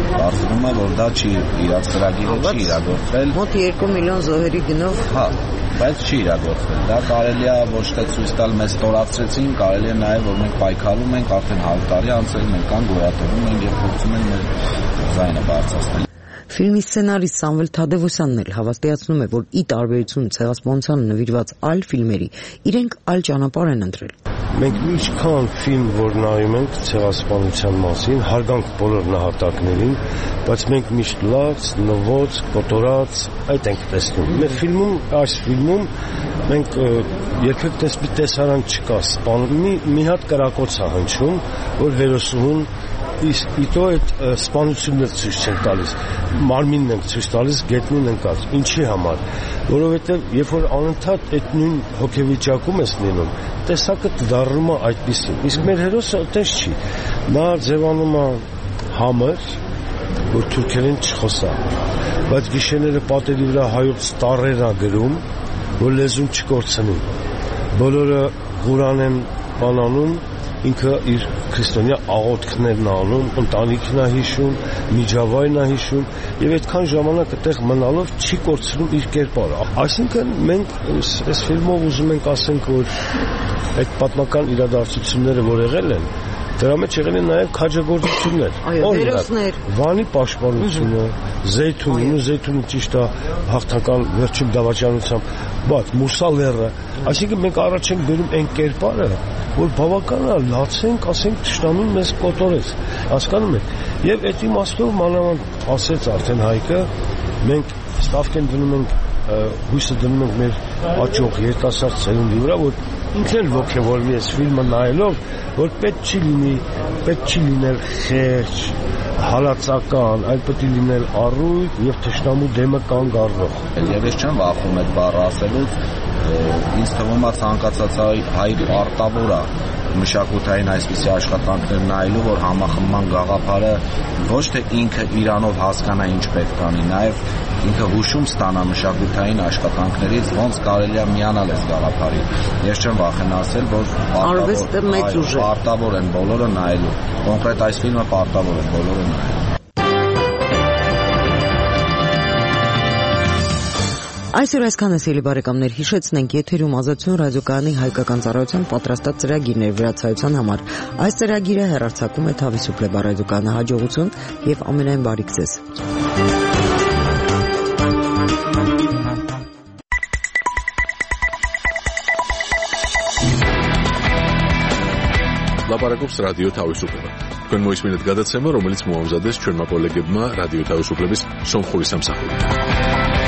Բարձրում է, որ դա չի իրաց ծրագիրը չի իրագործվել։ Մոտ երկու միլիոն զոհերի գնով։ Հա, բայց չի իրագործվել։ Դա կարելի է ոչ թե ցույց տալ մեզ ստորացրեցին, կարելի է նաև որ մենք պայքարում ենք արդեն հարյուր տարի անցել, մենք կան գոյատևում ենք եւ փորձում ենք մեր ձայնը բարձրացնել։ Ֆիլմի սցենարիստ Սամվել Թադևոսյանն էլ հավաստիացնում է, որ ի տարբերություն ցեղասպանությանը նվիրված այլ ֆիլմերի, իրենք այլ ճանապարհ են ընտրել։ Մենք ինչքան ֆիլմ որ նայում ենք ցեղասպանության մասին, հարգանք բոլոր նահատակներին, բայց մենք միշտ լաց, նվոց, կոտորած այդ ենք տեսնում։ Մեր ֆիլմում, այս ֆիլմում մենք երբեք տեսքի տեսարան չկա, մի մի հատ կրակոց է հնչում, որ հերոսուհուն իսկ իտո այդ սպանություններ ցույց չեն տալիս, մարմինն ենք ցույց տալիս, գետնին ընկած։ Ինչի համար? Որովհետև երբ որ անընդհատ այդ նույն հոգեվիճակում ես լինում, տեսակը դառնում է այդպեսին։ Իսկ մեր հերոսը այդպես չի։ Նա ձևանում է համր, որ թուրքերեն չխոսա, բայց գիշերները պատերի վրա հայոց տառեր է գրում, որ լեզուն չկորցնի։ Բոլորը Ղուրան են բանանում, ինքը իր քրիստոնյա աղոթքներն անում, ընտանիքն է հիշում, միջավայրն է հիշում եւ այդքան ժամանակ այդտեղ մնալով չի կորցնում իր կերպարը։ Այսինքն մենք այս ֆիլմով ուզում ենք ասենք, որ այդ պատմական իրադարձությունները, որ եղել են, դրա մեջ եղել են նաև քաջագործություններ։ Օրինակ, Վանի պաշտպանությունը, Զեյթունին, ու Զեյթունը ճիշտ է հաղթական վերջին դավաճանությամբ, բայց Մուսալերը, այսինքն մենք առաջ ենք բերում այն կերպարը, որ բավական է լացենք, ասենք թշնամին մեզ կոտորեց, հասկանում եք։ Եվ այդ իմաստով մանավանդ ասեց արդեն Հայկը, մենք ստավք են դնում ենք, հույսը դնում ենք մեր աճող երիտասարդ սերունդի վրա, որ ինքն էլ ոգևորվի այս ֆիլմը նայելով, որ պետք չի լինի, պետք չի լինել խեղճ, հալածական, այլ պետք է լինել առույգ եւ թշնամու դեմը կանգ առնող։ Եվ ես չեմ վախում այդ բառը ասելուց, ինձ թվում է ցանկացած հայ արտավոր է մշակութային այսպիսի աշխատանքներ նայելու, որ համախմբման գաղափարը ոչ թե ինքը իրանով հասկանա ինչ պետք անի, նաև ինքը հուշում ստանա մշակութային աշխատանքներից, ոնց կարելի է միանալ այս գաղափարին։ Ես չեմ վախենա ասել, որ արվեստը մեծ ուժ է։ Պարտավոր են բոլորը նայելու։ Կոնկրետ այս ֆիլմը պարտավոր են բոլորը նայելու։ Այսօր այսքանը սիրելի բարեկամներ, հիշեցնենք եթերում Ազատություն ռադիոկայանի հայկական ծառայության պատրաստած ծրագիրներ վրացայության համար։ Այս ծրագիրը հեռարձակում է Թավիսուպլե ռադիոկայանը, հաջողություն եւ ամենայն բարիք ձեզ։ Լապարակობს ռադիո Թավիսուպլե։ Თქვენ მოისმინეთ გადაცემა, რომელიც მოამზადეს ჩვენმა კოლეგებმა რადიო თავისუფლების სომხური სამსახური.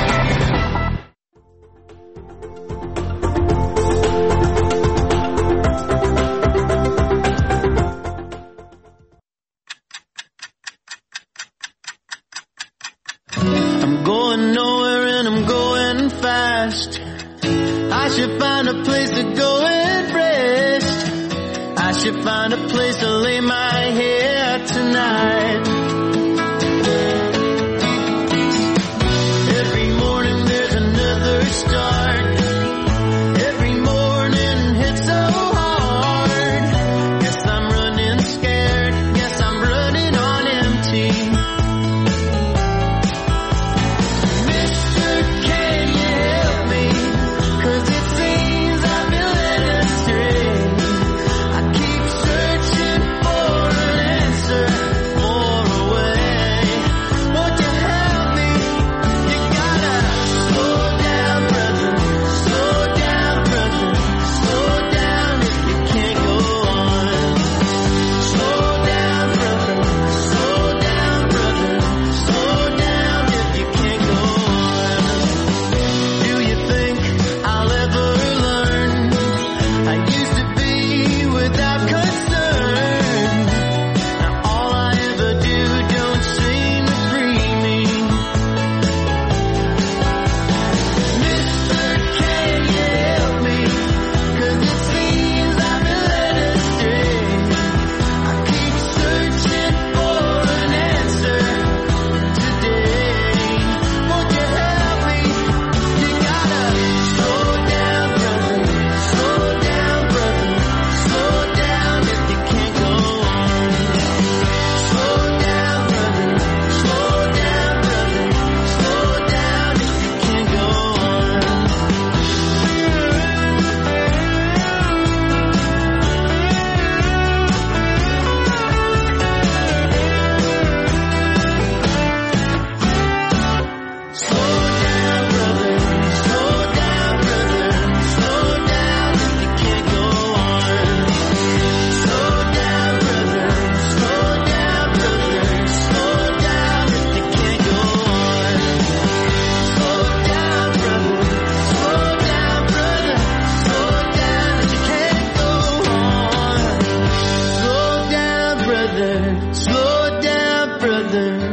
Find a place to lay my head tonight. Every morning there's another start. Every morning hits so hard. Guess I'm running scared. Guess I'm running on empty. Mister, can you help me? 'Cause it seems I've been led astray. I keep searching for an answer.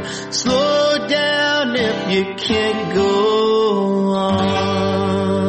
Slow down if you can't go on.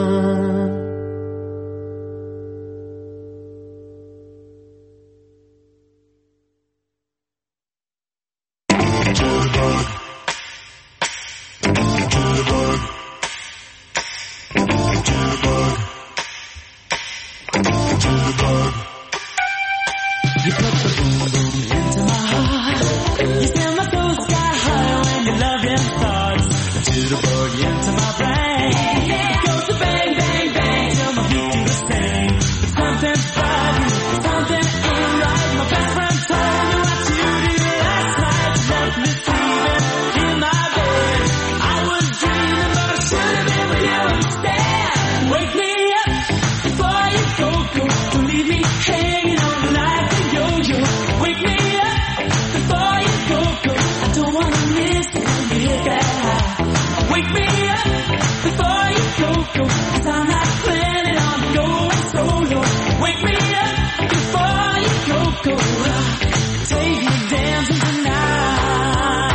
You put the boom boom into my heart. You send my soul sky high when your loving starts. To the bug into my brain. It goes to bang bang bang till my feet do the same. But something about you, something ain't right. My best friend told me what you did last night. You left me sleeping in my bed. I was dreaming, but I should have been with you instead. Wake me up before you go go. Don't leave me hanging on the line. Wake me up before you go, go. I don't wanna miss it when you hit that high. Wake me up before you go, go. Cause I'm not planning on going solo. Wake me up before you go, go. Take me dancing tonight.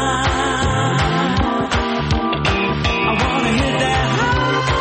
I wanna hit that high.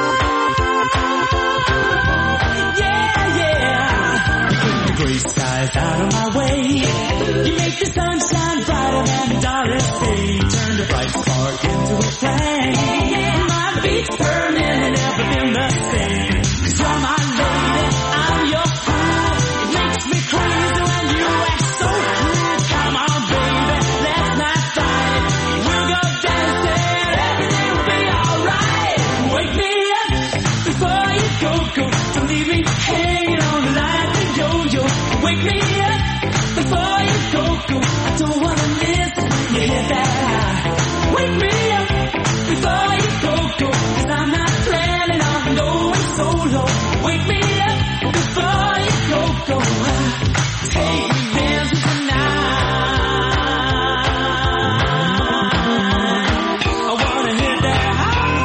Yeah, yeah. You put the gray skies out of my way. You make the sunshine brighter than Doris Day. Turn the bright spark into a flame. My beats burning and never been the same. Cause you're my lady, I'm your fool. It makes me crazy when you act so cool. Come on baby, let's not fight. We'll go dancing, everything will be alright. Wake me up before you go, go. Don't leave me hanging on the line to yo-yo. Wake me up before you go, go. I don't wanna miss when you hit that high. Wake me up before you go, go. Cause I'm not planning on going solo. Wake me up before you go, go. Take me dancing tonight. I wanna hit that high.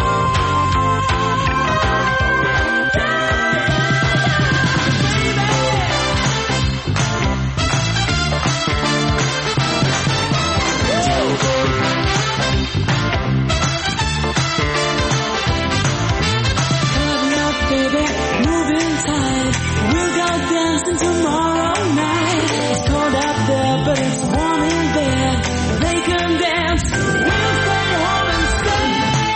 Baby, moving tight. We'll go dancing tomorrow night. It's cold out there, but it's warm in bed. They can dance. We'll stay home instead.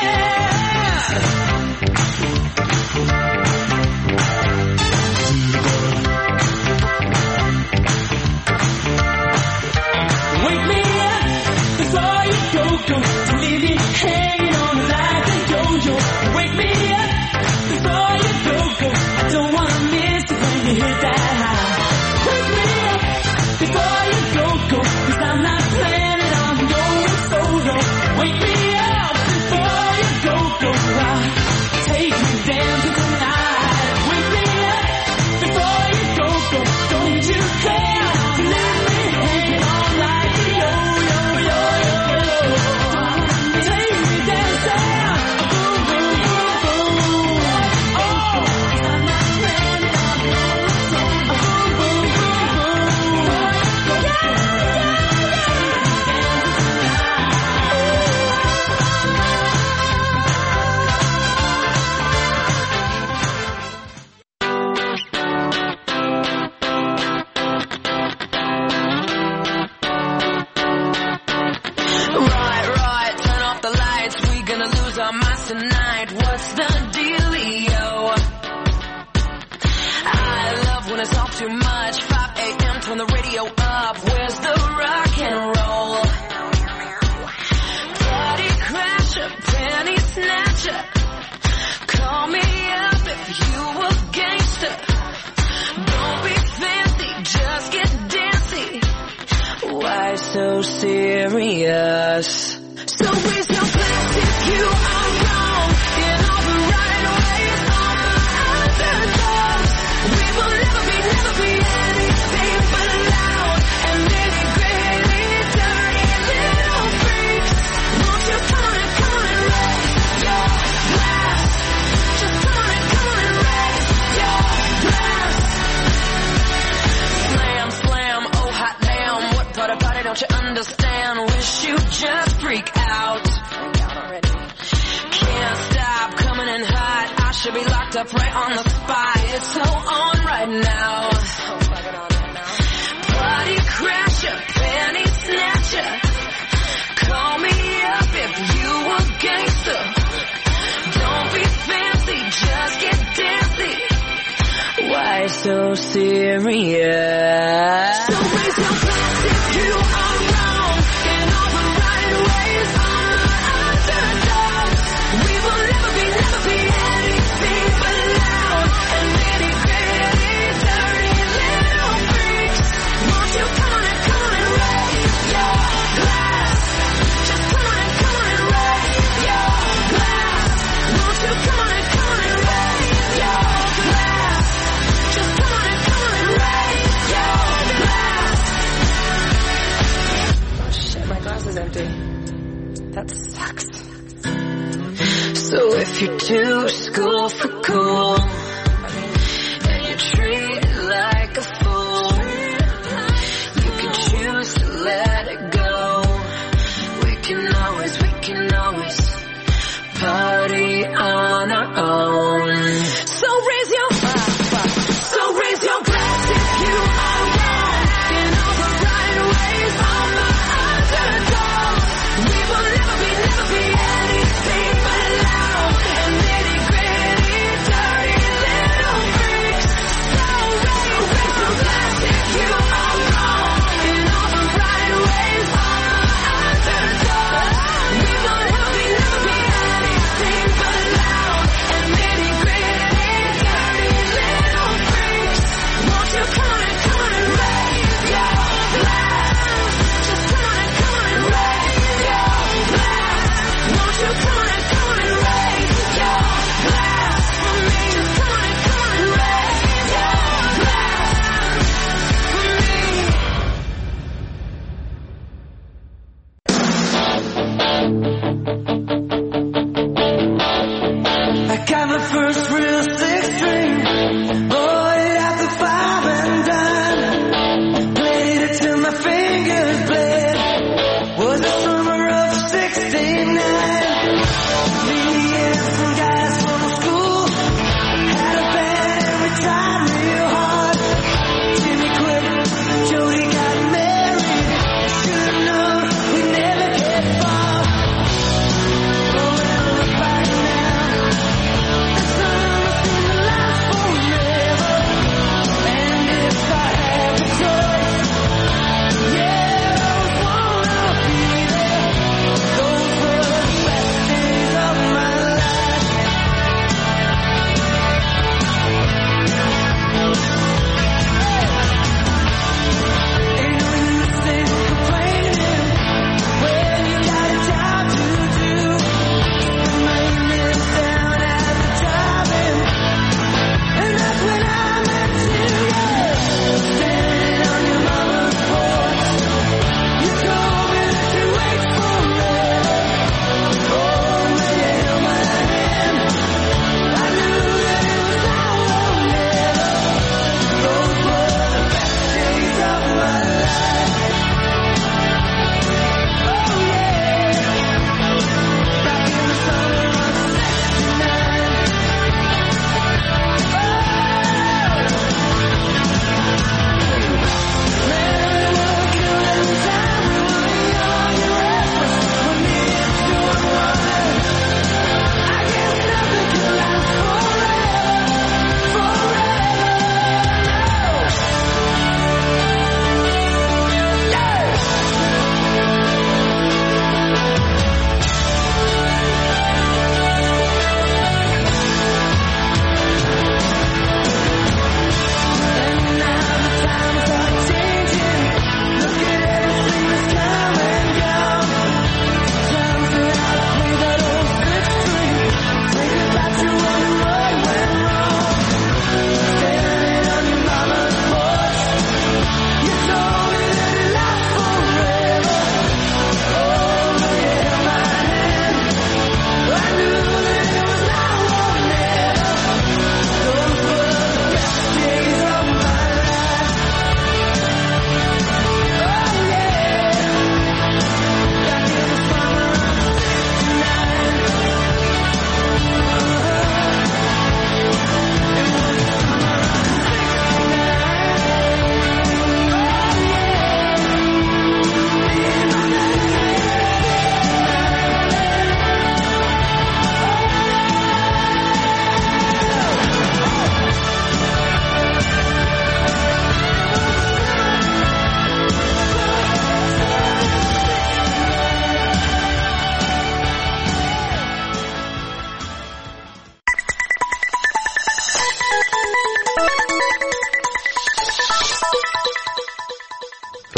Wake me up before you go, go. Don't leave me hanging on the line to yo-yo. Wake me up before you go, go. I don't wanna miss it when you hit that high. Wake me up before you go, go. Cause I'm not planning on going solo. Wake me up before you go, go. Take me dancing tonight. Wake me up before you go, go. Don't you care to leave me hanging on like a yo-yo, yo-yo, yo. Take me dancing. Boom, boom, boom, boom. Oh, I'm not planning on going boom, boom, boom, boom. Yeah, right, right, turn off the lights. We gonna lose our minds tonight. What's the dealio? I love when it's all too much. five a.m. turn the radio up. Where's the rock and roll? Party crasher, penny snatcher. Call me up if you a gangster. Don't be fancy, just get dancy. Why so serious? So where's your plastic? You are wrong in all the right ways. All the underdogs. We will never be, never be anything but loud and nitty gritty, dirty little freaks. Won't you come on and come on and raise your glass? Just come on and come on and raise your glass. Slam, slam, oh hot damn. What part about it? don't you understand? Wish you just freak out. Can't stop coming in hot. I should be locked up right on the spot. It's so on right now. Party crasher, panty snatcher. Call me up if you a gangster. Don't be fancy, just get dancy. Why so serious? So raise your glass if you are wrong. In all the right ways, I'm the underdog. We will never be, never be anything but loud and nitty gritty, dirty little freaks. Won't you come on and come on and raise your glass? Just come on and come on and raise your glass. Won't you come on and come on and raise your glass? Just come on and come on and raise your glass. Oh shit, my glass is empty. That sucks. So if you're too school for cool and you treat it like a fool, you can choose to let it go. We can always, we can always party on our own. So raise your, so raise your glass if you are wrong. In all the right ways, I'm the underdog. We will never be, never be anything but loud and nitty gritty, dirty little freaks. So raise, raise your glass if you are wrong. In all the right ways, I'm the underdog. We will never be, never be anything but loud and nitty gritty, dirty little freaks. Won't you come on and come on and raise your glass? Just come on and come on and raise your glass. Won't you come on and come on and raise your glass for me? Just come on and come on and raise your glass for me. I got my first real six string, bought it at the five and dime, played it till my fingers bled. Was the summer of sixty-nine. Me and some guys from school had a band and we tried real hard. Jimmy quit, Jody got married. Should've known we'd never get far. Oh, well, look back now. The summer seemed to last forever. And if I had the choice, yeah,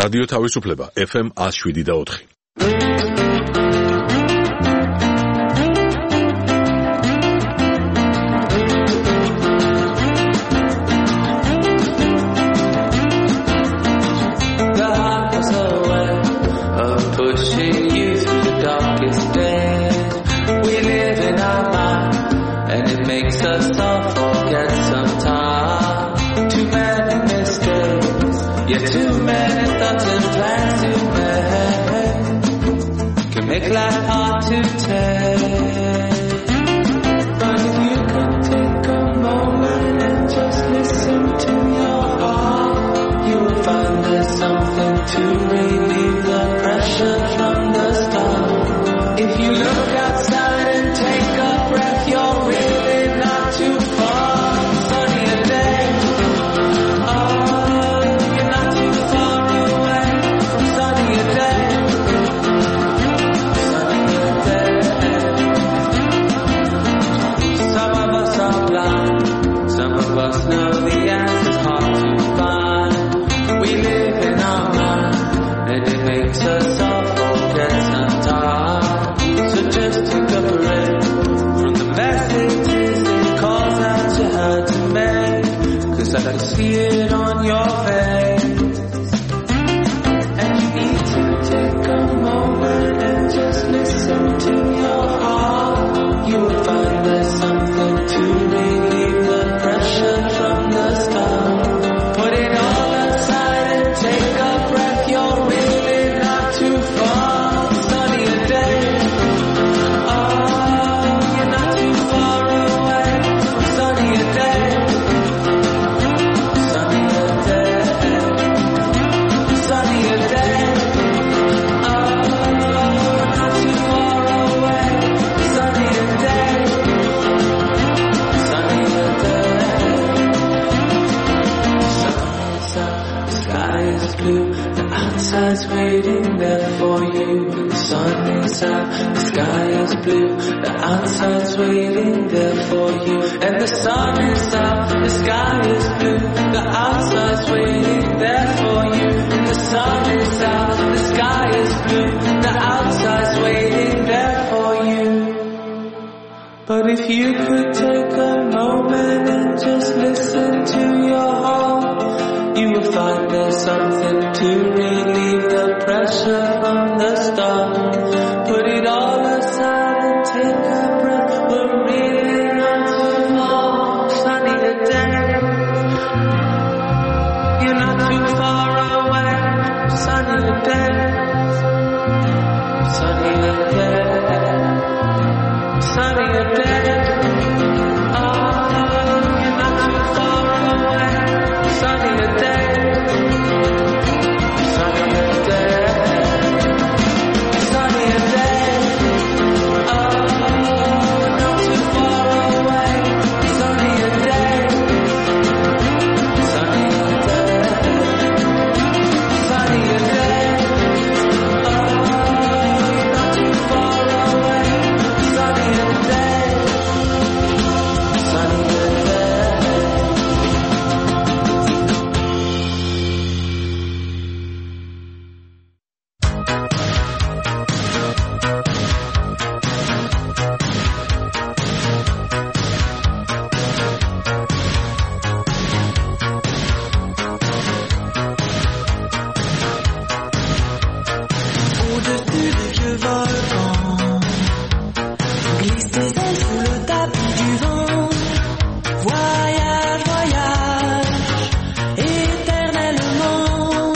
რადიო თავისუფლება ეფ ემ one oh seven და four. Make life hard to take, but if you could take a moment and just listen to your heart, you will find there's something to relieve the pressure from the start. If you look outside and take a breath, you're really not too far. Sunnier day, oh, you're not too far away from sunnier day. Of us know the answer's hard to find. We live in our mind, and it makes us all forget sometimes. So just take a breath from the messages and calls that you had to make, 'cause I can see it on your face. And you need to take a moment and just listen to your heart. You will find there's something to relieve the pressure from the start. Put it all aside and take a breath. You're really not too far. Sunnier day, oh, you're not too far away from sunnier day. Sunnier day, sunnier day, oh, not too far away. Sunnier day, sunnier day. Blue, the outside's waiting there for you. The sun is out, the sky is blue. The outside's waiting there for you. And the sun is out, the sky is blue. The outside's waiting there for you. And the sun is out, the sky is blue. The outside's waiting there for you. But if you could take a moment and just listen to your heart, you will find there's something to relieve the pressure from the start. Put it all aside and take a breath. We're really not too far. Sunnier day, you're not too far away. Sunnier day, sunnier day, sunnier day. Sunnier day, sunnier day, sunnier day, oh, not too far away. Sunnier day, sunnier day, sunnier day, oh, not too far away. Sunnier day, sunnier day. Au-dessus des vieux volcans, glisse tes ailes sous le tapis du vent. Voyage, voyage, éternellement.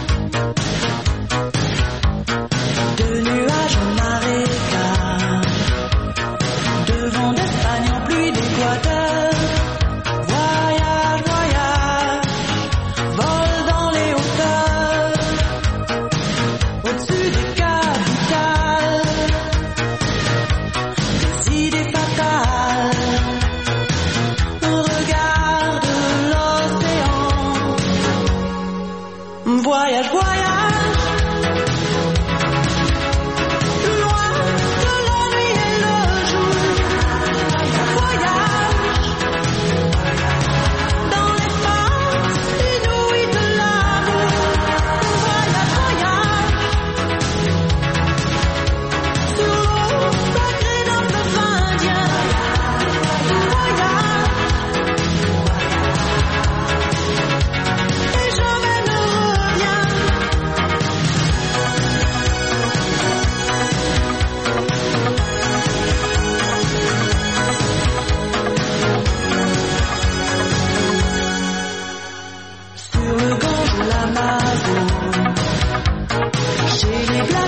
De nuages en marécage, de vent d'Espagne en pluie d'Équateur. Voyage, voyage, vole dans les hauteurs. Au-dessus des capitales,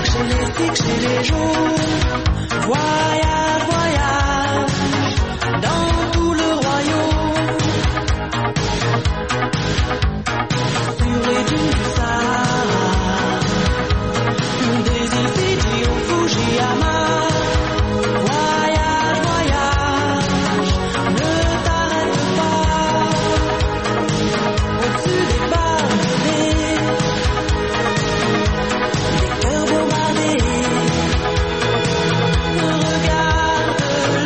chercher les fixer les jours. Voyage, voyage dans tout le royaume. Sur les dunes du Sahara, des îles Fidji au Fujiyama. Voyage, voyage, ne t'arrête pas. Au-dessus des palmiers, des cœurs bombardés. Regarde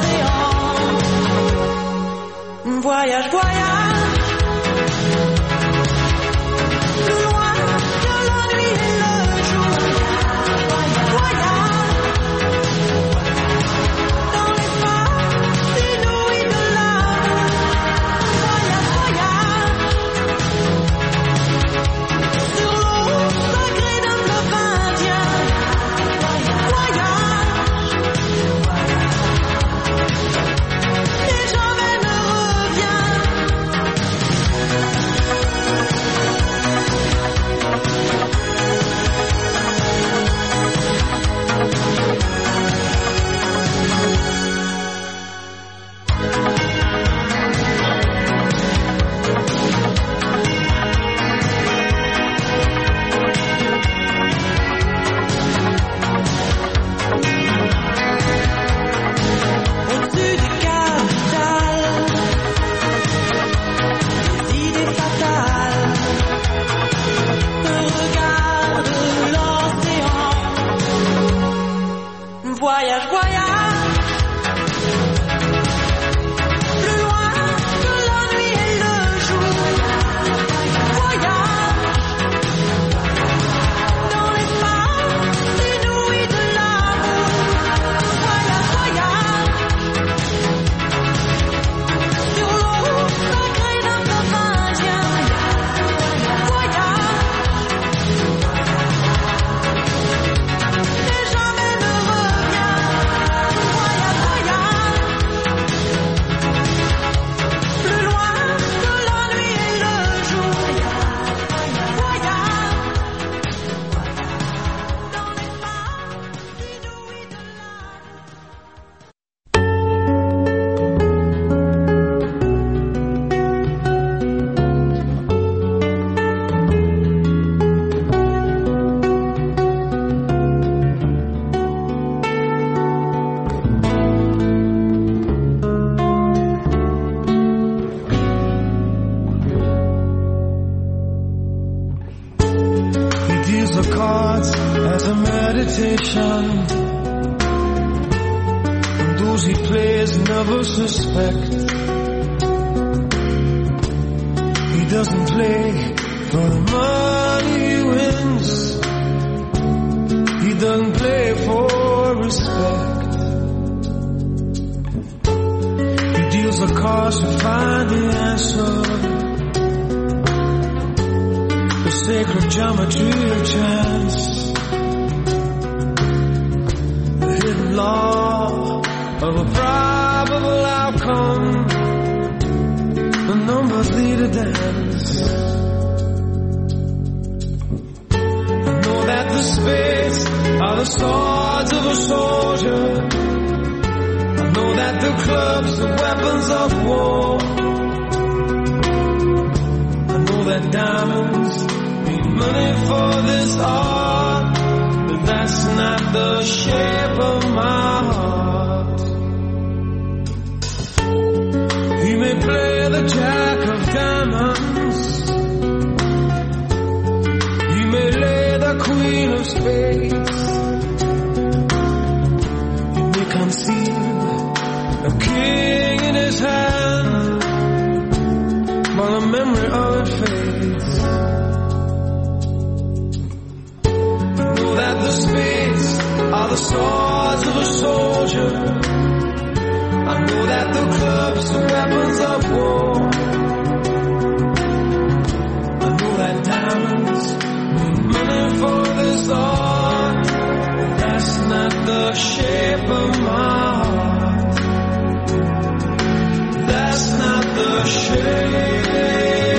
l'océan. Voyage, voyage. Voyage, voyage.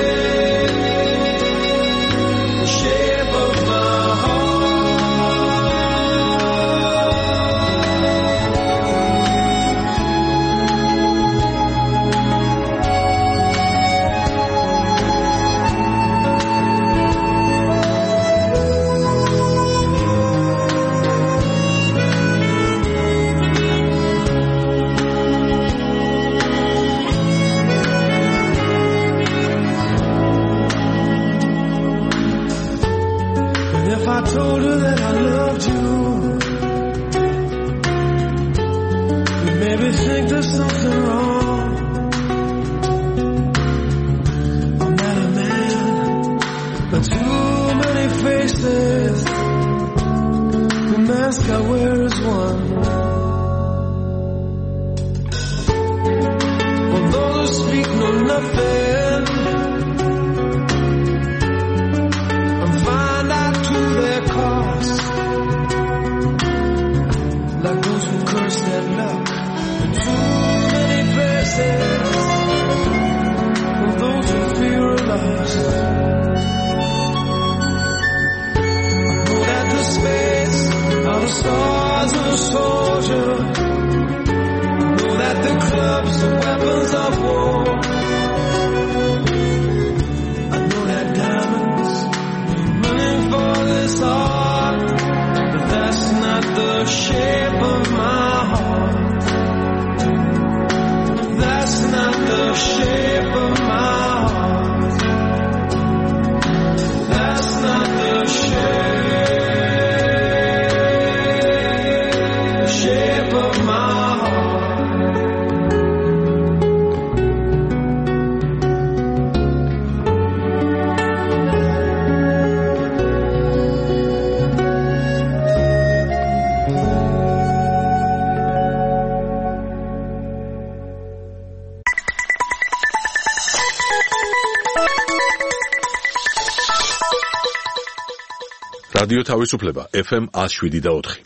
Shape of my heart. ask her where is one. For those who speak know nothing and find out to their cost, like those who curse their luck in too many places. For those who fear are lost, space are the stars of a soldier. Know that the clubs are weapons of war. I know that diamonds are running for this heart, but that's not the shape of my heart. That's not the shape of my heart. That's not the shape. რადიო თავისუფლება ეფ ემ one oh seven და four.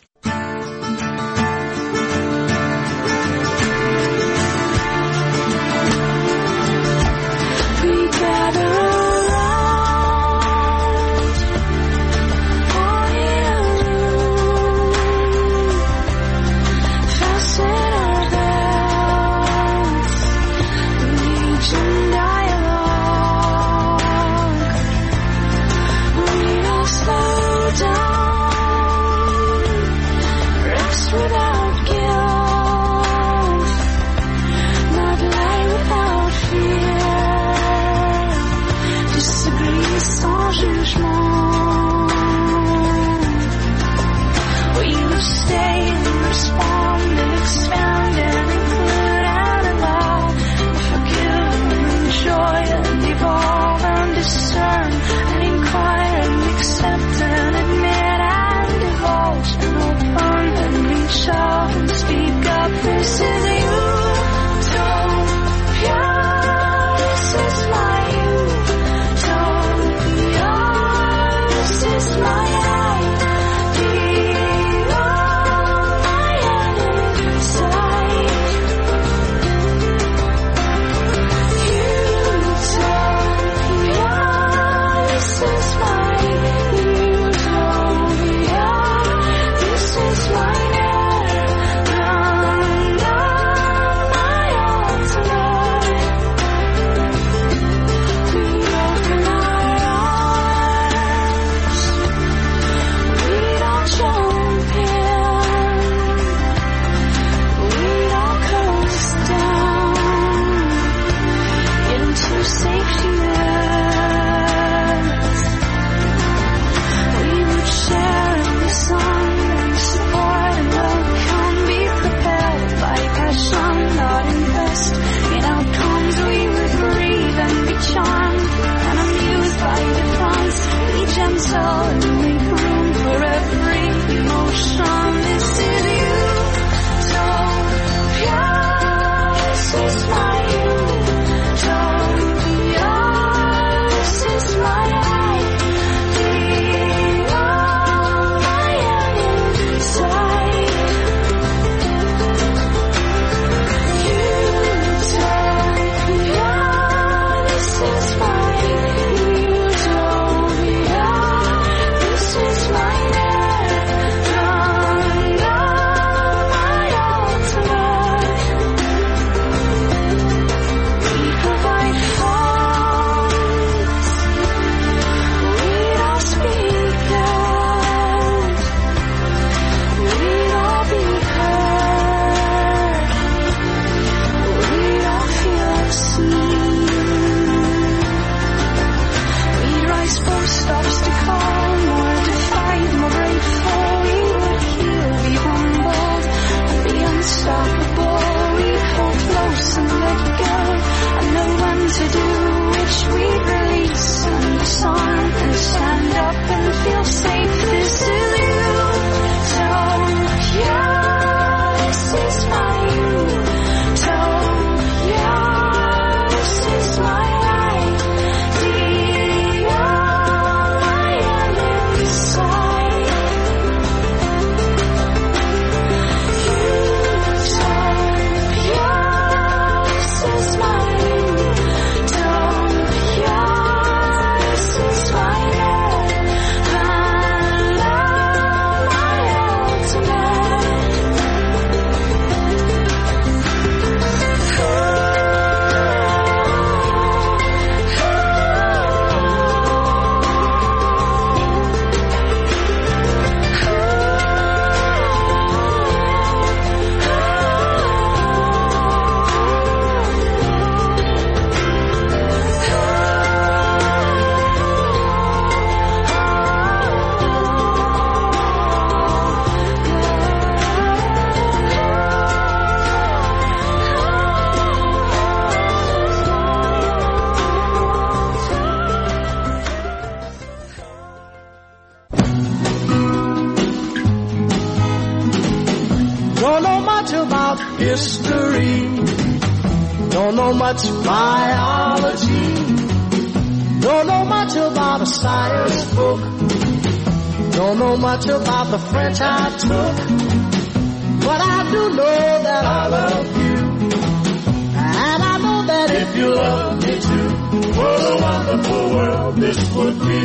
much about history. Don't know much biology. Don't know much about a science book. Don't know much about the French I took. But I do know that I love you. And I know that if you love me too, what a wonderful world this would be.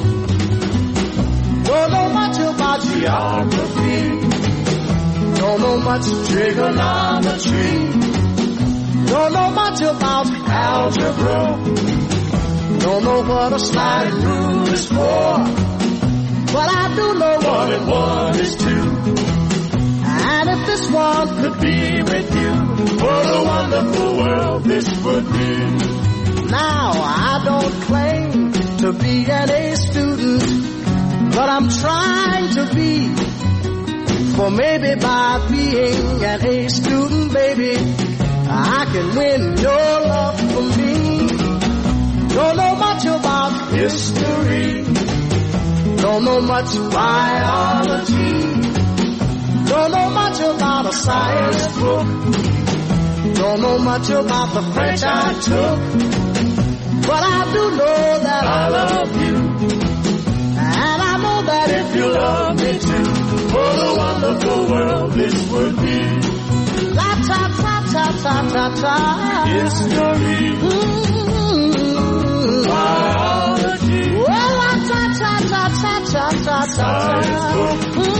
Don't know much about geography. Don't know much trigonometry. Don't know much about algebra. Don't know what a sliding rule is for. But I do know one and one is two. And if this one could be with you, what a wonderful world this would be. Now I don't claim to be an A student, but I'm trying to be. For maybe by being an A student, baby, I can win your love for me. Don't know much about history. Don't know much biology. Don't know much about a science book. Don't know much about the French I took. But I do know that I love you. And I know that if you love me too, what a wonderful world this would be. La ta ta ta ta ta ta. History. Mm-hmm. Biology. Well, la ta ta ta ta ta ta ta. Science book.